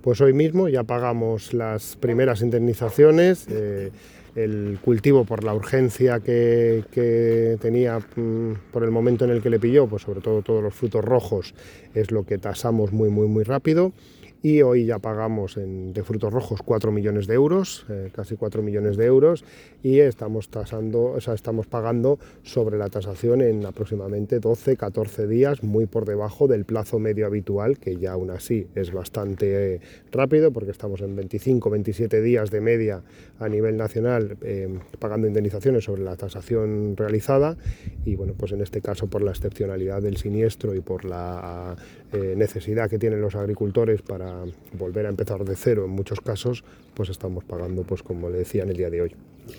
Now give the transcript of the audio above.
Pues hoy mismo ya pagamos las primeras indemnizaciones. El cultivo, por la urgencia que tenía por el momento en el que le pilló, pues sobre todo todos los frutos rojos, es lo que tasamos muy rápido. Y hoy ya pagamos de frutos rojos 4 millones de euros, casi 4 millones de euros, y estamos pagando sobre la tasación en aproximadamente 12-14 días, muy por debajo del plazo medio habitual, que ya aún así es bastante rápido, porque estamos en 25-27 días de media a nivel nacional pagando indemnizaciones sobre la tasación realizada. Y bueno, pues en este caso, por la excepcionalidad del siniestro y por la necesidad que tienen los agricultores para volver a empezar de cero en muchos casos, pues estamos pagando, pues como le decía, en el día de hoy.